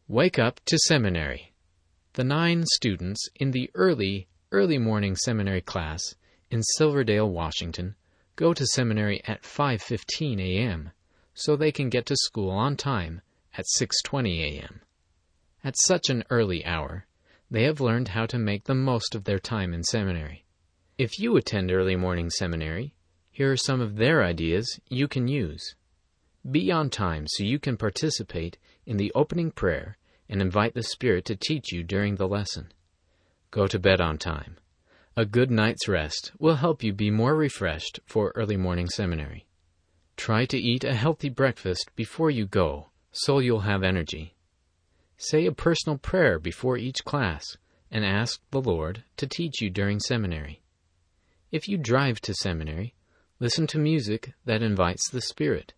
Wake Up to Seminary. The 9 students in the early morning seminary class in Silverdale, Washington, go to seminary at 5:15 a.m. so they can get to school on time at 6:20 a.m. At such an early hour, they have learned how to make the most of their time in seminary. If you attend early morning seminary, here are some of their ideas you can use. Be on time so you can participate in the opening prayer and invite the Spirit to teach you during the lesson. Go to bed on time. A good night's rest will help you be more refreshed for early morning seminary. Try to eat a healthy breakfast before you go so you'll have energy. Say a personal prayer before each class and ask the Lord to teach you during seminary. If you drive to seminary, listen to music that invites the Spirit.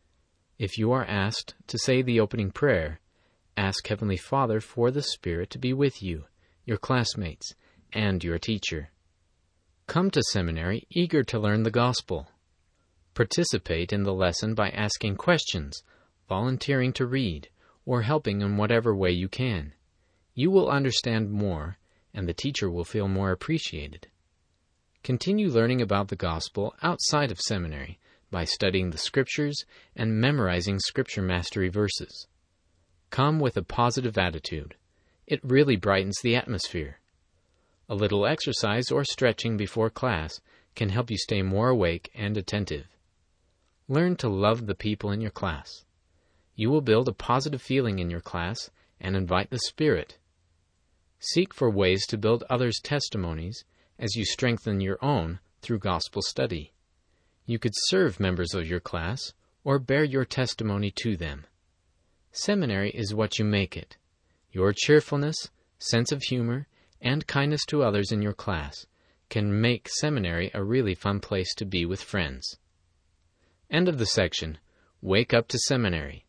If you are asked to say the opening prayer, ask Heavenly Father for the Spirit to be with you, your classmates, and your teacher. Come to seminary eager to learn the gospel. Participate in the lesson by asking questions, volunteering to read, or helping in whatever way you can. You will understand more, and the teacher will feel more appreciated. Continue learning about the gospel outside of seminary by studying the Scriptures and memorizing Scripture mastery verses. Come with a positive attitude. It really brightens the atmosphere. A little exercise or stretching before class can help you stay more awake and attentive. Learn to love the people in your class. You will build a positive feeling in your class and invite the Spirit. Seek for ways to build others' testimonies as you strengthen your own through gospel study. You could serve members of your class or bear your testimony to them. Seminary is what you make it. Your cheerfulness, sense of humor, and kindness to others in your class can make seminary a really fun place to be with friends. End of the section. Wake Up to Seminary.